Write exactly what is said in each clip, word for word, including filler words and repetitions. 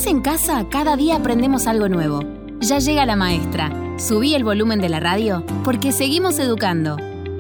estés en casa, cada día aprendemos algo nuevo. Ya llega la maestra. Subí el volumen de la radio porque seguimos educando.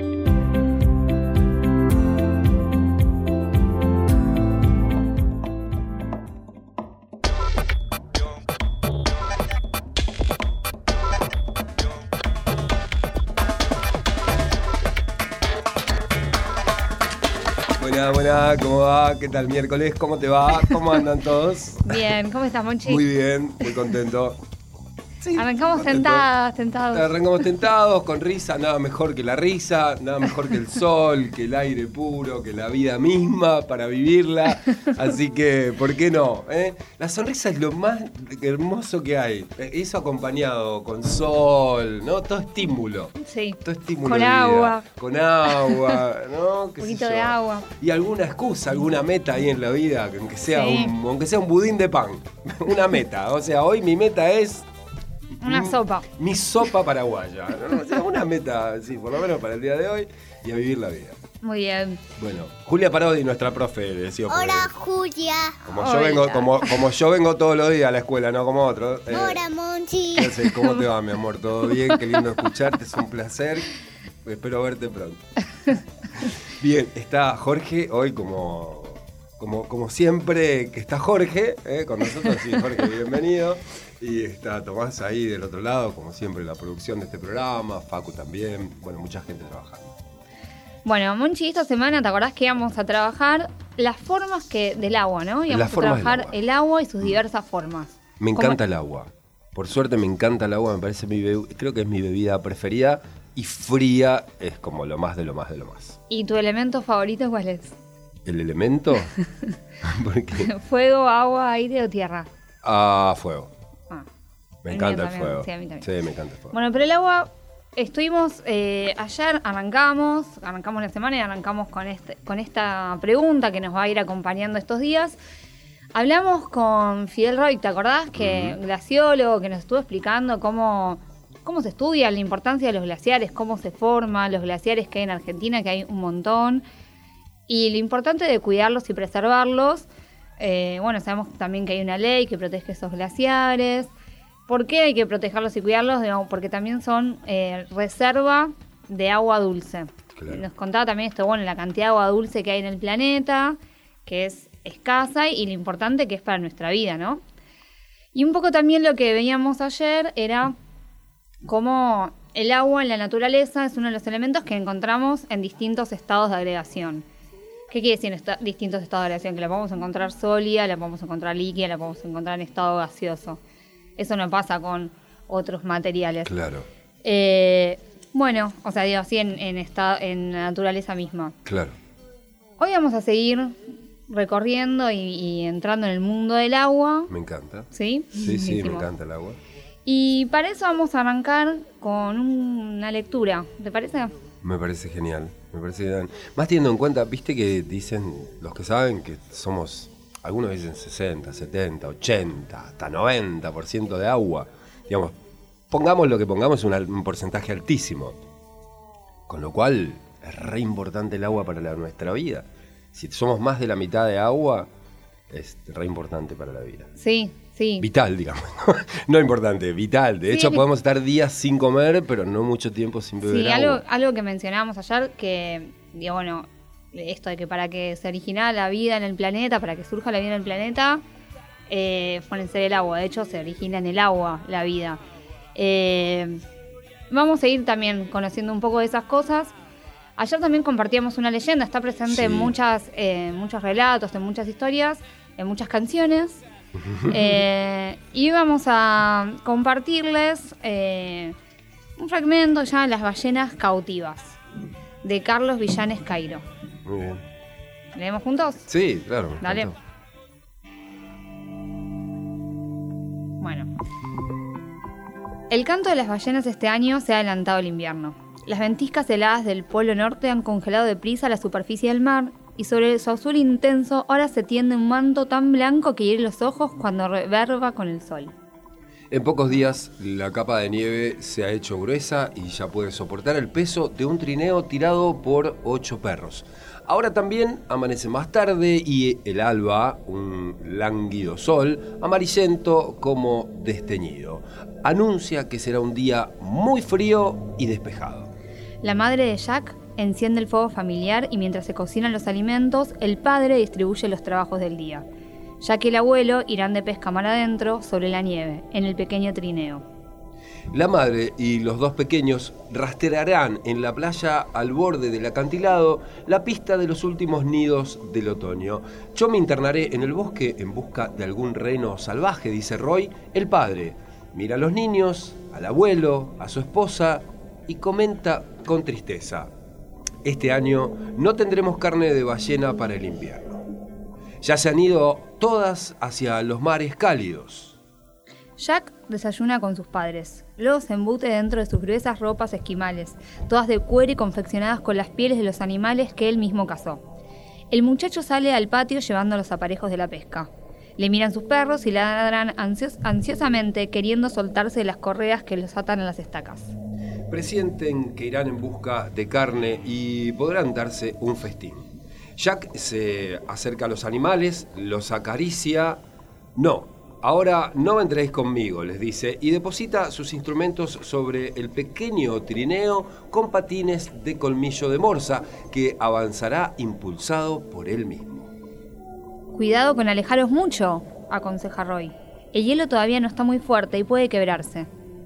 Buenas, buenas, ¿cómo va? ¿Qué tal miércoles? ¿Cómo te va? ¿Cómo andan todos? Bien, ¿cómo estás, Monchi? Muy bien, muy contento. Sí, Arrancamos contento. tentadas, tentados. Arrancamos tentados, con risa, nada mejor que la risa, nada mejor que el sol, que el aire puro, que la vida misma para vivirla. Así que, ¿por qué no? ¿Eh? La sonrisa es lo más hermoso que hay. Eso acompañado con sol, ¿no? Todo estímulo. Sí. Todo estímulo. Con de vida. agua. Con agua, ¿no? Un ¿Qué poquito sé de yo? agua. Y alguna excusa, alguna meta ahí en la vida, que aunque sea, Sí. un, aunque sea un budín de pan. Una meta. O sea, hoy mi meta es Una mi, sopa. Mi sopa paraguaya. ¿No? O sea, una meta, sí, por lo menos para el día de hoy y a vivir la vida. Muy bien. Bueno, Julia Parodi, nuestra profe, decía. Hola, Julia. Como yo Hola. vengo, como, como yo vengo todos los días a la escuela, no como otros. eh, Hola, Monchi. ¿qué haces? ¿Cómo te va, mi amor? ¿Todo bien? Qué lindo escucharte, es un placer. Espero verte pronto. Bien, está Jorge hoy como, como, como siempre que está Jorge, ¿eh? Con nosotros. Sí, Jorge, bienvenido. Y está Tomás ahí del otro lado, como siempre, la producción de este programa, Facu también, bueno, mucha gente trabajando. Bueno, Monchi, esta semana, ¿te acordás que íbamos a trabajar las formas que del agua, ¿no? Íbamos Las a formas del trabajar agua. el agua y sus diversas formas. Me ¿Cómo? encanta el agua. Por suerte me encanta el agua, me parece mi bebu- creo que es mi bebida preferida y fría es como lo más de lo más de lo más. ¿Y tu elemento favorito cuál es? ¿El elemento? Porque ¿Fuego, agua, aire o tierra? ah, fuego. Ah. Me El encanta mío el también, fuego. sí, a mí también. Sí, me encanta el fuego. Bueno, pero el agua, estuvimos, eh, ayer arrancamos, arrancamos la semana y arrancamos con, este, con esta pregunta que nos va a ir acompañando estos días. Hablamos con Fidel Roig, ¿te acordás? Que Ujú. glaciólogo, que nos estuvo explicando cómo, cómo se estudia la importancia de los glaciares, cómo se forman los glaciares que hay en Argentina, que hay un montón, y lo importante de cuidarlos y preservarlos. Eh, bueno, sabemos también que hay una ley que protege esos glaciares. ¿Por qué hay que protegerlos y cuidarlos? Digamos, porque también son eh, reserva de agua dulce. Claro. Nos contaba también esto, bueno, la cantidad de agua dulce que hay en el planeta, que es escasa y lo importante que es para nuestra vida, ¿no? Y un poco también lo que veíamos ayer era cómo el agua en la naturaleza es uno de los elementos que encontramos en distintos estados de agregación. ¿Qué quiere decir esta- distintos estados de agregación? Que la podemos encontrar sólida, la podemos encontrar líquida, la podemos encontrar en estado gaseoso. Eso no pasa con otros materiales. Claro, Eh, bueno, o sea, digo así en, en, esta- en la naturaleza misma. claro. Hoy vamos a seguir recorriendo y, y entrando en el mundo del agua, Me encanta. ¿sí? Sí, sí, me Buenísimo. encanta el agua. Y para eso vamos a arrancar con una lectura, ¿te parece? Me parece genial, me parece genial. Más teniendo en cuenta, viste que dicen, los que saben que somos, algunos dicen sesenta, setenta, ochenta, hasta noventa por ciento de agua. Digamos, pongamos lo que pongamos, un, al- un porcentaje altísimo. Con lo cual, es re importante el agua para la- nuestra vida. Si somos más de la mitad de agua, es re importante para la vida. Sí, sí. Vital, digamos. No importante, vital. De Sí, hecho, vi- podemos estar días sin comer, pero no mucho tiempo sin beber Sí, agua. algo, algo que mencionábamos ayer, que, digo, bueno, esto de que para que se originara la vida en el planeta, para que surja la vida en el planeta, eh, fue en ser el agua. De hecho, se origina en el agua la vida. Eh, vamos a ir también conociendo un poco de esas cosas. Ayer también compartíamos una leyenda, está presente Sí. en muchas, eh, en muchos relatos, en muchas historias, en muchas canciones. Eh, y vamos a compartirles eh, un fragmento ya de Las ballenas cautivas, de Carlos Villanes Cairo. Muy bien. ¿Leemos juntos? Sí, claro. me Dale. encantó. Bueno. El canto de las ballenas este año se ha adelantado el invierno. Las ventiscas heladas del Polo Norte han congelado deprisa la superficie del mar y sobre su azul intenso ahora se tiende un manto tan blanco que hiere los ojos cuando reverba con el sol. En pocos días la capa de nieve se ha hecho gruesa y ya puede soportar el peso de un trineo tirado por ocho perros. Ahora también amanece más tarde y el alba, un lánguido sol, amarillento como desteñido, anuncia que será un día muy frío y despejado. La madre de Jack enciende el fuego familiar y mientras se cocinan los alimentos, el padre distribuye los trabajos del día. Jack y el abuelo irán de pesca mar adentro sobre la nieve, en el pequeño trineo. La madre y los dos pequeños rastrearán en la playa al borde del acantilado la pista de los últimos nidos del otoño. Yo me internaré en el bosque en busca de algún reno salvaje, dice Roy, el padre. Mira a los niños, al abuelo, a su esposa y comenta con tristeza: este año no tendremos carne de ballena para el invierno. Ya se han ido todas hacia los mares cálidos. Jack desayuna con sus padres. Luego se embute dentro de sus gruesas ropas esquimales, todas de cuero y confeccionadas con las pieles de los animales que él mismo cazó. El muchacho sale al patio llevando los aparejos de la pesca. Le miran sus perros y ladran ansios- ansiosamente, queriendo soltarse de las correas que los atan a las estacas. Presienten que irán en busca de carne y podrán darse un festín. Jack se acerca a los animales, los acaricia. No. Ahora no vendréis conmigo, les dice, y deposita sus instrumentos sobre el pequeño trineo con patines de colmillo de morsa que avanzará impulsado por él mismo. Cuidado con alejaros mucho, aconseja Roy. El hielo todavía no está muy fuerte y puede quebrarse.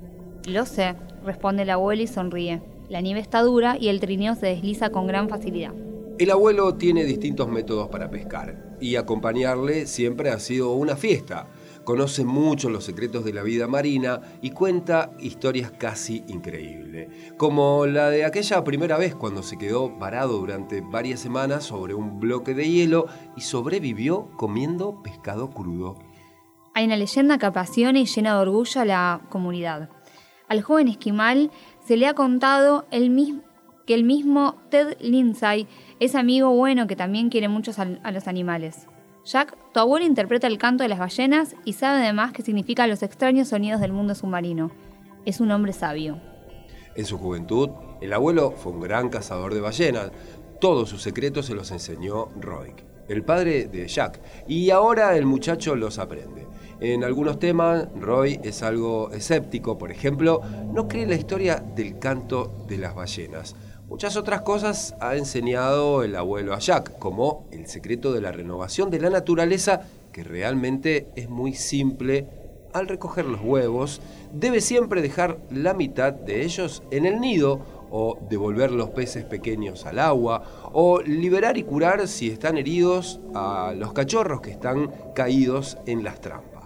Lo sé, responde el abuelo y sonríe. La nieve está dura y el trineo se desliza con gran facilidad. El abuelo tiene distintos métodos para pescar y acompañarle siempre ha sido una fiesta. Conoce mucho los secretos de la vida marina y cuenta historias casi increíbles, como la de aquella primera vez cuando se quedó varado durante varias semanas sobre un bloque de hielo y sobrevivió comiendo pescado crudo. Hay una leyenda que apasiona y llena de orgullo a la comunidad. Al joven esquimal se le ha contado el mismo, que el mismo Ted Lindsay es amigo bueno que también quiere mucho a los animales. Jack, tu abuelo interpreta el canto de las ballenas y sabe además qué significan los extraños sonidos del mundo submarino. Es un hombre sabio. En su juventud, el abuelo fue un gran cazador de ballenas. Todos sus secretos se los enseñó Roy, el padre de Jack, y ahora el muchacho los aprende. En algunos temas, Roy es algo escéptico, por ejemplo, no cree la historia del canto de las ballenas. Muchas otras cosas ha enseñado el abuelo a Jack, como el secreto de la renovación de la naturaleza, que realmente es muy simple. Al recoger los huevos, debe siempre dejar la mitad de ellos en el nido, o devolver los peces pequeños al agua, o liberar y curar si están heridos a los cachorros que están caídos en las trampas.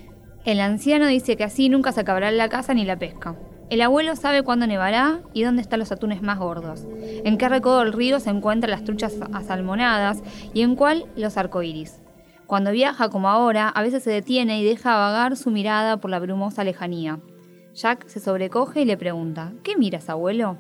El anciano dice que así nunca se acabará la caza ni la pesca. El abuelo sabe cuándo nevará y dónde están los atunes más gordos, en qué recodo del río se encuentran las truchas asalmonadas y en cuál los arcoíris. Cuando viaja, como ahora, a veces se detiene y deja vagar su mirada por la brumosa lejanía. Jack se sobrecoge y le pregunta: ¿qué miras, abuelo?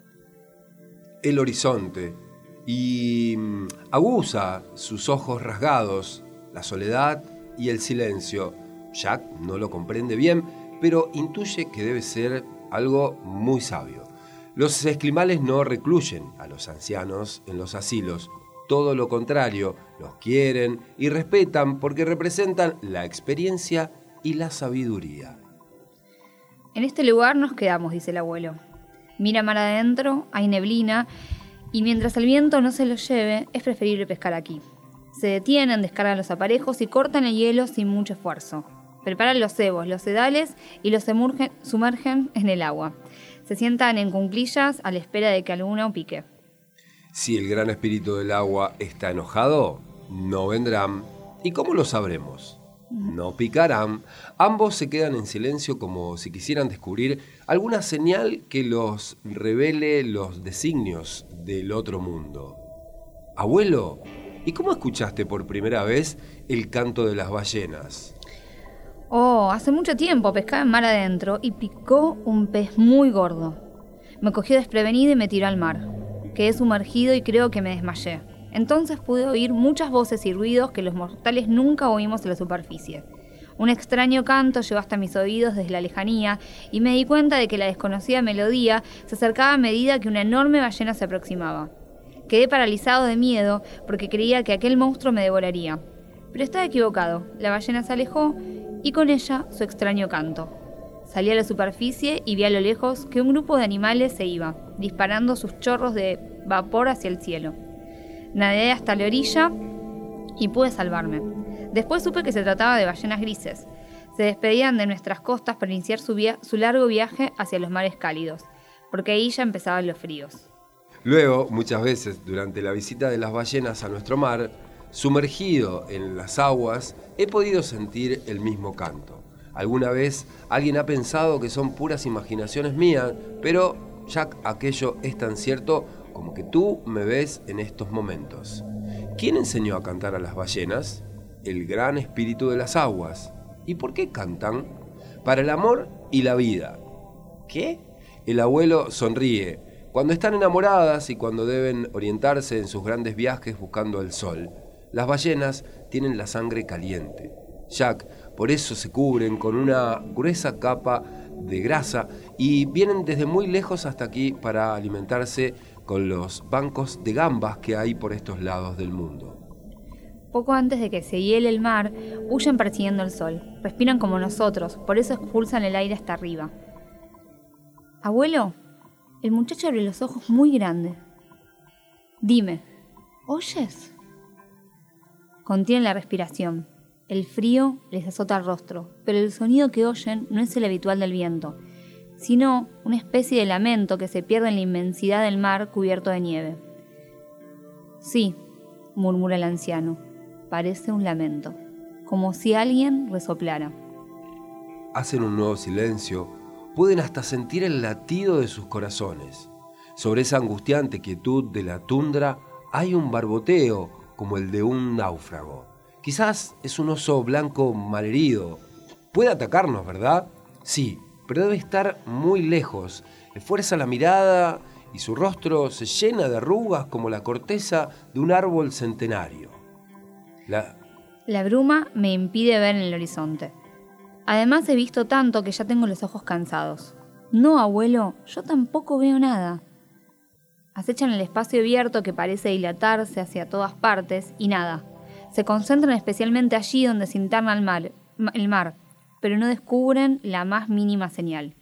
El horizonte, y aguza sus ojos rasgados, la soledad y el silencio. Jack no lo comprende bien, pero intuye que debe ser algo muy sabio. Los esquimales no recluyen a los ancianos en los asilos. Todo lo contrario, los quieren y respetan porque representan la experiencia y la sabiduría. En este lugar nos quedamos, dice el abuelo. Mira mar adentro, hay neblina, y mientras el viento no se los lleve, es preferible pescar aquí. Se detienen, descargan los aparejos y cortan el hielo sin mucho esfuerzo. Preparan los cebos, los sedales y los sumergen, sumergen en el agua. Se sientan en cuclillas a la espera de que alguno pique. Si el gran espíritu del agua está enojado, no vendrán. ¿Y cómo lo sabremos? No picarán. Ambos se quedan en silencio como si quisieran descubrir alguna señal que los revele los designios del otro mundo. Abuelo, ¿y cómo escuchaste por primera vez el canto de las ballenas? Oh, hace mucho tiempo pescaba en mar adentro y picó un pez muy gordo. Me cogió desprevenido y me tiró al mar. Quedé sumergido y creo que me desmayé. Entonces pude oír muchas voces y ruidos que los mortales nunca oímos en la superficie. Un extraño canto llegó hasta mis oídos desde la lejanía y me di cuenta de que la desconocida melodía se acercaba a medida que una enorme ballena se aproximaba. Quedé paralizado de miedo porque creía que aquel monstruo me devoraría. Pero estaba equivocado. La ballena se alejó y con ella su extraño canto. Salí a la superficie y vi a lo lejos que un grupo de animales se iba, disparando sus chorros de vapor hacia el cielo. Nadé hasta la orilla y pude salvarme. Después supe que se trataba de ballenas grises. Se despedían de nuestras costas para iniciar su, via- su largo viaje hacia los mares cálidos, porque ahí ya empezaban los fríos. Luego, muchas veces, durante la visita de las ballenas a nuestro mar, sumergido en las aguas, he podido sentir el mismo canto. Alguna vez alguien ha pensado que son puras imaginaciones mías, pero Jack, aquello es tan cierto como que tú me ves en estos momentos. ¿Quién enseñó a cantar a las ballenas? El gran espíritu de las aguas. ¿Y por qué cantan? Para el amor y la vida. ¿Qué? El abuelo sonríe. Cuando están enamoradas y cuando deben orientarse en sus grandes viajes buscando el sol, las ballenas tienen la sangre caliente. Jack, por eso se cubren con una gruesa capa de grasa y vienen desde muy lejos hasta aquí para alimentarse con los bancos de gambas que hay por estos lados del mundo. Poco antes de que se hiele el mar, huyen persiguiendo el sol. Respiran como nosotros, por eso expulsan el aire hasta arriba. Abuelo, el muchacho abre los ojos muy grandes. Dime, ¿oyes? Contienen la respiración. El frío les azota el rostro, pero el sonido que oyen no es el habitual del viento, sino una especie de lamento que se pierde en la inmensidad del mar cubierto de nieve. Sí, murmura el anciano, parece un lamento, como si alguien resoplara. Hacen un nuevo silencio, pueden hasta sentir el latido de sus corazones. Sobre esa angustiante quietud de la tundra hay un barboteo como el de un náufrago. Quizás es un oso blanco malherido. Puede atacarnos, ¿verdad? Sí, pero debe estar muy lejos. Esfuerza la mirada y su rostro se llena de arrugas como la corteza de un árbol centenario. La... La bruma me impide ver en el horizonte. Además he visto tanto que ya tengo los ojos cansados. No, abuelo, yo tampoco veo nada. Acechan el espacio abierto que parece dilatarse hacia todas partes y nada. Se concentran especialmente allí donde se interna el mar, el mar, pero no descubren la más mínima señal.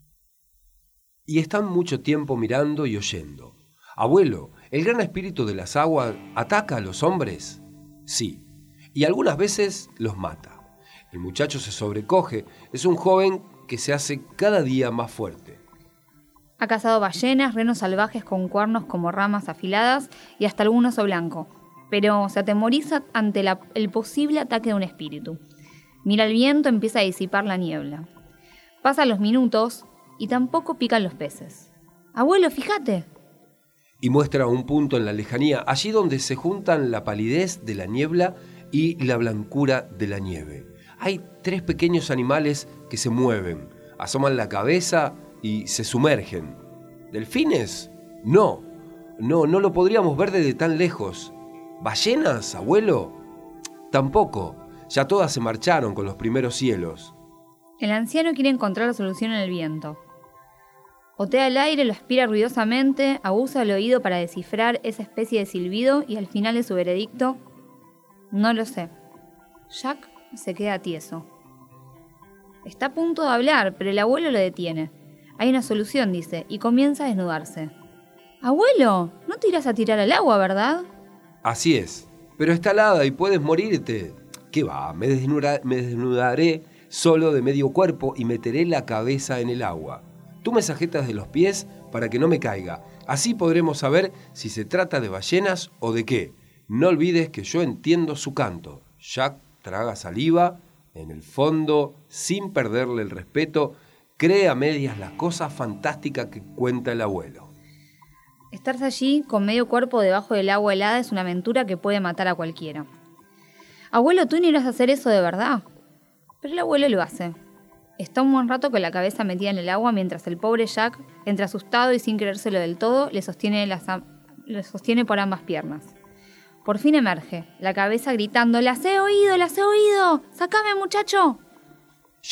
Y están mucho tiempo mirando y oyendo. Abuelo, ¿el gran espíritu de las aguas ataca a los hombres? Sí, y algunas veces los mata. El muchacho se sobrecoge, es un joven que se hace cada día más fuerte. Ha cazado ballenas, renos salvajes con cuernos como ramas afiladas y hasta algún oso blanco, pero se atemoriza ante la, el posible ataque de un espíritu. Mira el viento, empieza a disipar la niebla. Pasan los minutos y tampoco pican los peces. ¡Abuelo, fíjate! Y muestra un punto en la lejanía, allí donde se juntan la palidez de la niebla y la blancura de la nieve. Hay tres pequeños animales que se mueven, asoman la cabeza y se sumergen. ¿Delfines? No, no, no lo podríamos ver desde tan lejos. ¿Ballenas, abuelo? Tampoco, ya todas se marcharon con los primeros cielos. El anciano quiere encontrar la solución en el viento. Otea el aire, lo aspira ruidosamente, aguza el oído para descifrar esa especie de silbido y al final de su veredicto, no lo sé. Jack se queda tieso. Está a punto de hablar, pero el abuelo lo detiene. Hay una solución, dice, y comienza a desnudarse. Abuelo, no te irás a tirar al agua, ¿verdad? Así es, pero está helada y puedes morirte. ¿Qué va? Me, desnuda, me desnudaré solo de medio cuerpo y meteré la cabeza en el agua. Tú me sujetas de los pies para que no me caiga. Así podremos saber si se trata de ballenas o de qué. No olvides que yo entiendo su canto. Jack traga saliva, en el fondo, sin perderle el respeto, cree a medias las cosas fantásticas que cuenta el abuelo. Estarse allí con medio cuerpo debajo del agua helada es una aventura que puede matar a cualquiera. Abuelo, tú no irás a hacer eso de verdad. Pero el abuelo lo hace. Está un buen rato con la cabeza metida en el agua mientras el pobre Jack, entre asustado y sin creérselo del todo, le sostiene, las, le sostiene por ambas piernas. Por fin emerge, la cabeza gritando, ¡las he oído, las he oído! ¡Sácame, muchacho! Jack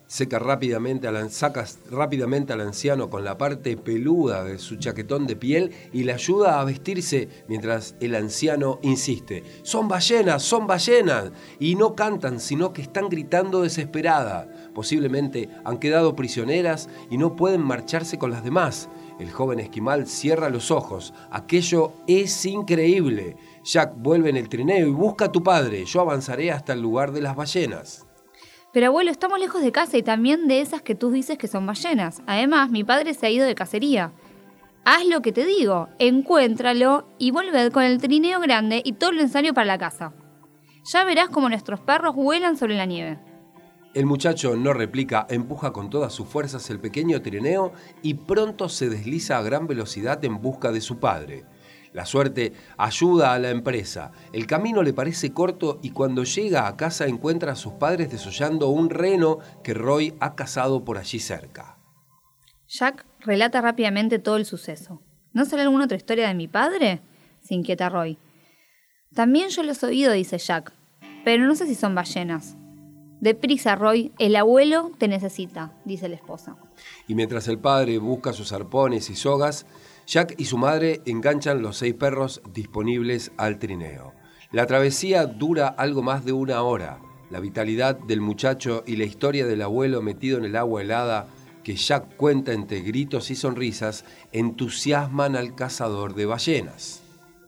seca rápidamente al, saca rápidamente al anciano con la parte peluda de su chaquetón de piel y le ayuda a vestirse mientras el anciano insiste. ¡Son ballenas! ¡Son ballenas! Y no cantan, sino que están gritando desesperada. Posiblemente han quedado prisioneras y no pueden marcharse con las demás. El joven esquimal cierra los ojos. Aquello es increíble. Jack vuelve en el trineo y busca a tu padre. Yo avanzaré hasta el lugar de las ballenas. Pero abuelo, estamos lejos de casa y también de esas que tú dices que son ballenas. Además, mi padre se ha ido de cacería. Haz lo que te digo, encuéntralo y volved con el trineo grande y todo lo necesario para la casa. Ya verás cómo nuestros perros vuelan sobre la nieve. El muchacho no replica, empuja con todas sus fuerzas el pequeño trineo y pronto se desliza a gran velocidad en busca de su padre. La suerte ayuda a la empresa. El camino le parece corto y cuando llega a casa encuentra a sus padres desollando un reno que Roy ha cazado por allí cerca. Jack relata rápidamente todo el suceso. ¿No será alguna otra historia de mi padre?, se inquieta Roy. También yo los he oído, dice Jack, pero no sé si son ballenas. Deprisa, Roy, el abuelo te necesita, dice la esposa. Y mientras el padre busca sus arpones y sogas, Jack y su madre enganchan los seis perros disponibles al trineo. La travesía dura algo más de una hora. La vitalidad del muchacho y la historia del abuelo metido en el agua helada que Jack cuenta entre gritos y sonrisas entusiasman al cazador de ballenas.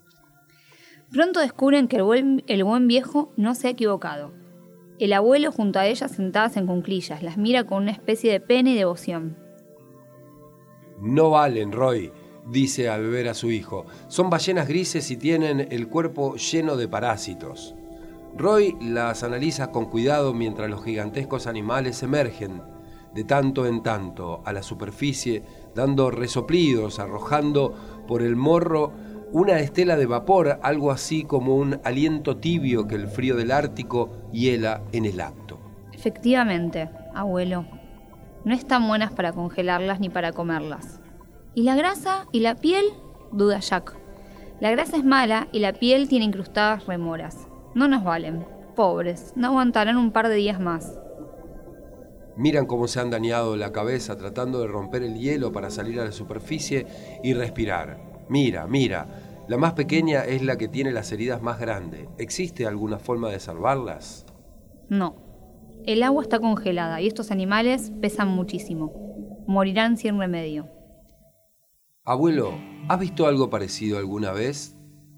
Pronto descubren que el buen, el buen viejo no se ha equivocado. El abuelo junto a ellas sentadas en cuclillas las mira con una especie de pena y devoción. No valen, Roy, dice al ver a su hijo. Son ballenas grises y tienen el cuerpo lleno de parásitos. Roy las analiza con cuidado mientras los gigantescos animales emergen de tanto en tanto a la superficie, dando resoplidos, arrojando por el morro una estela de vapor, algo así como un aliento tibio que el frío del Ártico hiela en el acto. Efectivamente, abuelo, no están buenas para congelarlas ni para comerlas. ¿Y la grasa y la piel?, duda Jack. La grasa es mala y la piel tiene incrustadas remoras. No nos valen. Pobres, no aguantarán un par de días más. Miran cómo se han dañado la cabeza tratando de romper el hielo para salir a la superficie y respirar. Mira, mira, la más pequeña es la que tiene las heridas más grandes. ¿Existe alguna forma de salvarlas? No. El agua está congelada y estos animales pesan muchísimo. Morirán sin remedio. Abuelo, ¿has visto algo parecido alguna vez?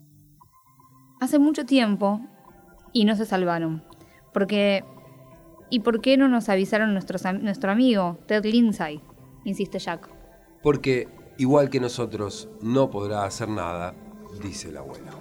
Hace mucho tiempo y no se salvaron. Porque... ¿Y por qué no nos avisaron nuestros, nuestro amigo, Ted Lindsay?, insiste Jack. Porque, igual que nosotros, no podrá hacer nada, dice el abuelo.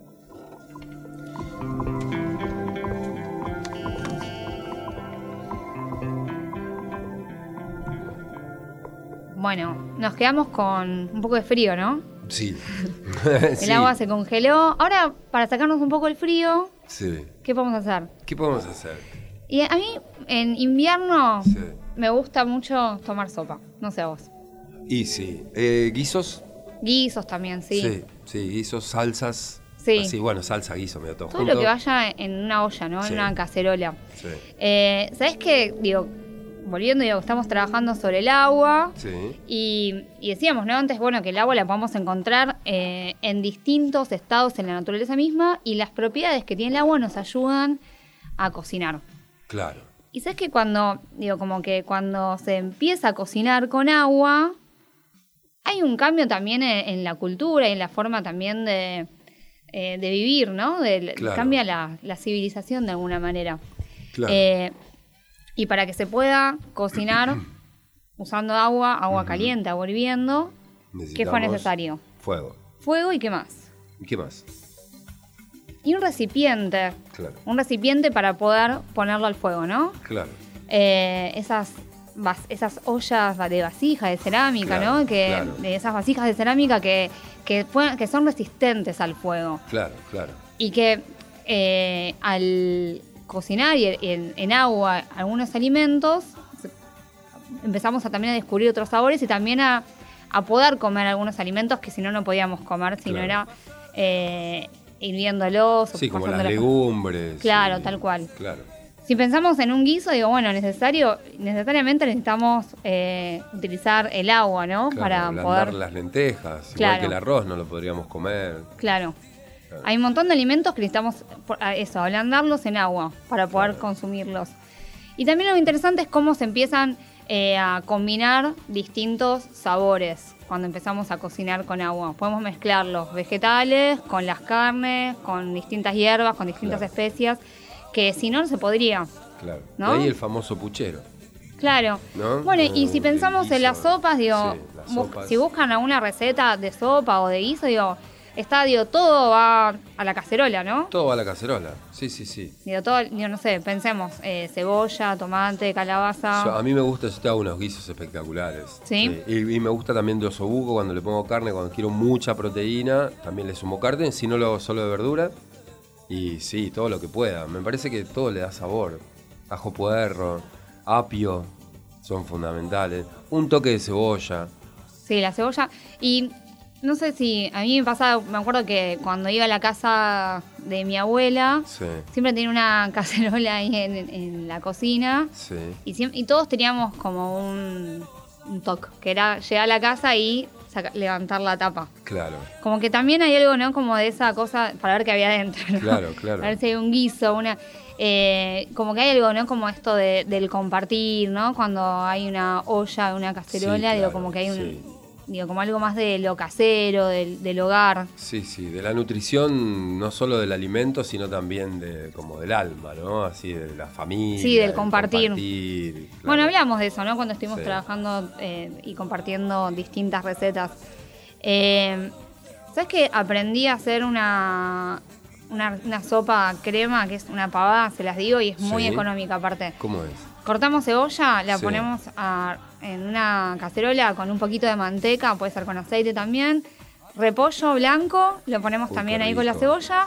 Bueno, nos quedamos con un poco de frío, ¿no? Sí. El sí. agua se congeló. Ahora, para sacarnos un poco el frío, sí. ¿qué podemos hacer? ¿Qué podemos hacer? Y a mí, en invierno, Sí. me gusta mucho tomar sopa. No sé a vos. Y sí. Eh, ¿Guisos? Guisos también, sí. Sí, sí, guisos, salsas. Sí. Así, bueno, salsa, guiso, medio todo Todo junto. lo que vaya en una olla, ¿no? Sí. En una cacerola. Sí. Eh, ¿Sabés qué? Digo, volviendo, digo, estamos trabajando sobre el agua. Sí. Y, y decíamos, ¿no? Antes, bueno, que el agua la podemos encontrar eh, en distintos estados en la naturaleza misma y las propiedades que tiene el agua nos ayudan a cocinar. Claro. Y sabes que cuando, digo, como que cuando se empieza a cocinar con agua, hay un cambio también en, en la cultura y en la forma también de, eh, de vivir, ¿no? De, Claro. Cambia la, la civilización de alguna manera. Claro. Eh, y para que se pueda cocinar usando agua, agua caliente, agua hirviendo, ¿qué fue Necesitamos necesario? Fuego. Fuego y qué más. ¿Y qué más? Y un recipiente. Claro. Un recipiente para poder ponerlo al fuego, ¿no? Claro. Eh, esas, vas- esas ollas de vasija de cerámica, Claro, ¿no? Que, claro. de esas vasijas de cerámica que, que, pueden- que son resistentes al fuego. Claro, claro. Y que eh, al cocinar y en, en agua algunos alimentos, se- empezamos a también a descubrir otros sabores y también a, a poder comer algunos alimentos que si no, no podíamos comer, si no Claro. era eh, hirviéndolos o Sí, como las pasándolos- legumbres. Claro, y- tal cual. Claro. Si pensamos en un guiso, digo, bueno, necesario, necesariamente necesitamos eh, utilizar el agua, ¿no? Claro, Para ablandar poder... las lentejas, Claro. igual que el arroz, no lo podríamos comer. Claro. Claro. Hay un montón de alimentos que necesitamos por- a eso, ablandarlos en agua para poder Claro. consumirlos. Y también lo interesante es cómo se empiezan eh, a combinar distintos sabores cuando empezamos a cocinar con agua. Podemos mezclar los vegetales con las carnes, con distintas hierbas, con distintas Claro. especias, que si no, no se podría. Claro. ¿No? De ahí el famoso puchero. Claro. ¿No? Bueno, y Eh, si el pensamos en las guiso. sopas, digo, Sí, las bus- sopas. si buscan alguna receta de sopa o de guiso, digo, está, digo, todo va a la cacerola, ¿no? Todo va a la cacerola. Sí, sí, sí. Digo, todo, digo, no sé, pensemos, eh, cebolla, tomate, calabaza. Yo- a mí me gusta, yo te hago unos guisos espectaculares. ¿Sí? Y, y me gusta también de osobuco cuando le pongo carne, cuando quiero mucha proteína, también le sumo carne, si no lo hago solo de verdura. Y sí, todo lo que pueda. Me parece que todo le da sabor. Ajo puerro, apio, son fundamentales. Un toque de cebolla. Sí, la cebolla. Y no sé si, a mí me pasaba, me acuerdo que cuando iba a la casa de mi abuela, Sí, siempre tenía una cacerola ahí en, en la cocina. sí. Y, siem- y todos teníamos como un, un toque, que era llegar a la casa y saca- levantar la tapa. Claro, Como que también hay algo, ¿no? Como de esa cosa para ver qué había adentro, ¿no? claro, claro. A ver si hay un guiso, una... eh, como que hay algo, ¿no? Como esto de, del compartir, ¿no? Cuando hay una olla, una cacerola, Sí, digo, claro, como que hay un... sí. Digo, como algo más de lo casero, del, del hogar. Sí, sí, de la nutrición, no solo del alimento, sino también de, como del alma, ¿no? Así de la familia. Sí, del compartir. compartir, claro. Bueno, hablamos de eso, ¿no? Cuando estuvimos Sí. trabajando eh, y compartiendo distintas recetas. Eh, ¿Sabes qué? Aprendí a hacer una, una, una sopa crema, que es una pavada, se las digo, y es muy Sí. económica aparte. ¿Cómo es? Cortamos cebolla, la Sí. ponemos a- en una cacerola con un poquito de manteca, puede ser con aceite también. Repollo blanco, lo ponemos Uy, también qué ahí con la rico. cebolla.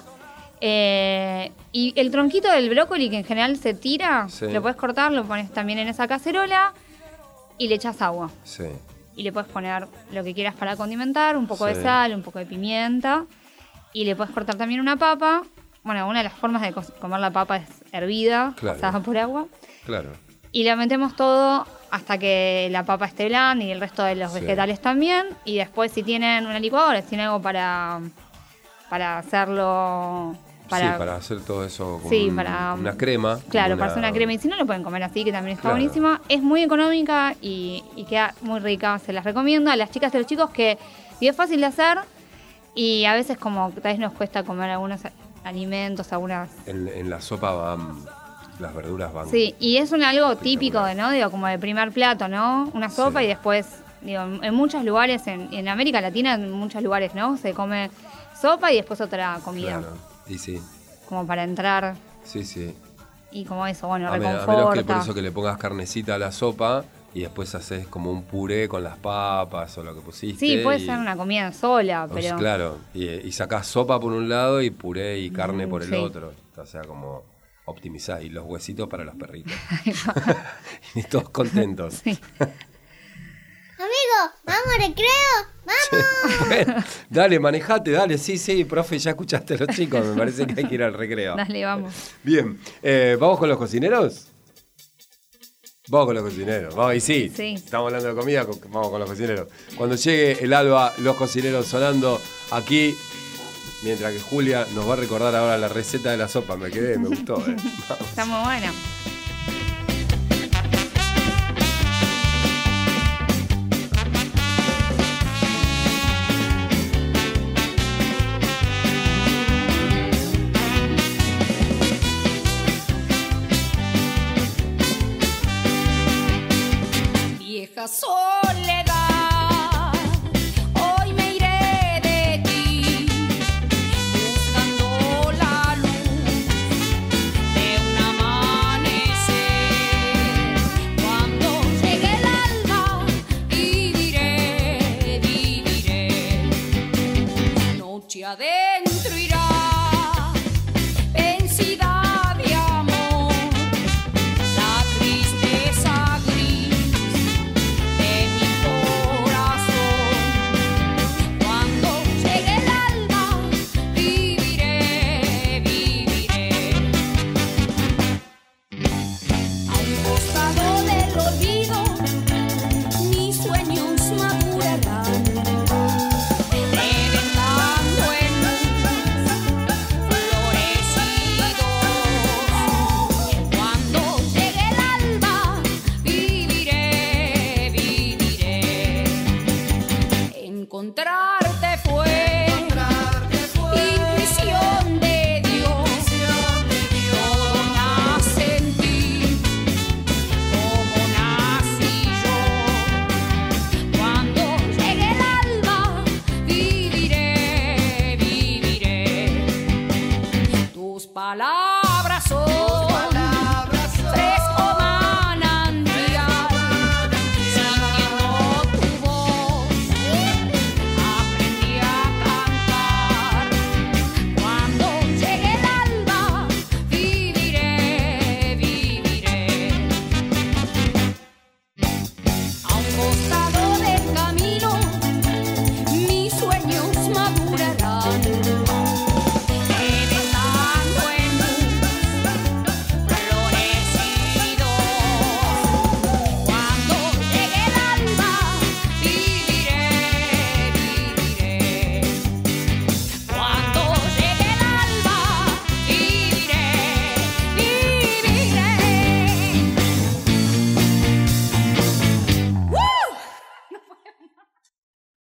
Eh, y el tronquito del brócoli, que en general se tira, Sí. lo puedes cortar, lo pones también en esa cacerola y le echas agua. Sí, Y le puedes poner lo que quieras para condimentar, un poco Sí. de sal, un poco de pimienta. Y le puedes cortar también una papa. Bueno, una de las formas de co- comer la papa es hervida, Claro. pasada por agua. claro. Y la metemos todo hasta que la papa esté blanda y el resto de los Sí. vegetales también. Y después, si tienen una licuadora, si tienen algo para, para hacerlo... Sí, para hacer todo eso como Sí, un- para- una crema. Claro, como para hacer una crema. Y si no, lo pueden comer así, que también está Claro. buenísima. Es muy económica y, y queda muy rica. Se las recomiendo a las chicas y a los chicos que y es fácil de hacer. Y a veces como tal vez nos cuesta comer algunos a- alimentos, algunas... En, en la sopa van, las verduras van. Sí, y es un algo típico, Espectacular. de, ¿no? Digo, como de primer plato, ¿no? Una sopa Sí. y después, digo, en en muchos lugares, en, en América Latina, en muchos lugares, ¿no? Se come sopa y después otra comida. Claro, y sí, Como para entrar sí, sí. y como eso, bueno, A, men- a reconforta. menos que por eso que le pongas carnecita a la sopa y después haces como un puré con las papas o lo que pusiste. Sí, puede y- ser una comida sola, o sea, pero... claro, y, y sacás sopa por un lado y puré y carne Mm, por el sí. otro. O sea, como optimizar. Y los huesitos para los perritos. y todos contentos. Sí. Amigo, vamos al recreo. Vamos. Bueno, dale, manejate, dale. Sí, sí, profe, ya escuchaste a los chicos. Me parece que hay que ir al recreo. Dale, vamos. Bien, eh, ¿vamos con los cocineros? Vamos con los cocineros. Vamos, y sí, Sí. estamos hablando de comida, co- vamos con los cocineros. Cuando llegue el alba, los cocineros sonando aquí, mientras que Julia nos va a recordar ahora la receta de la sopa. Me quedé, me gustó. eh. Vamos. Está muy buena. Vieja soledad, hoy me iré de ti, buscando la luz de un amanecer. Cuando llegue el alba, viviré, viviré, noche adentro irá, vencida de amor, la tristeza gris de palabras.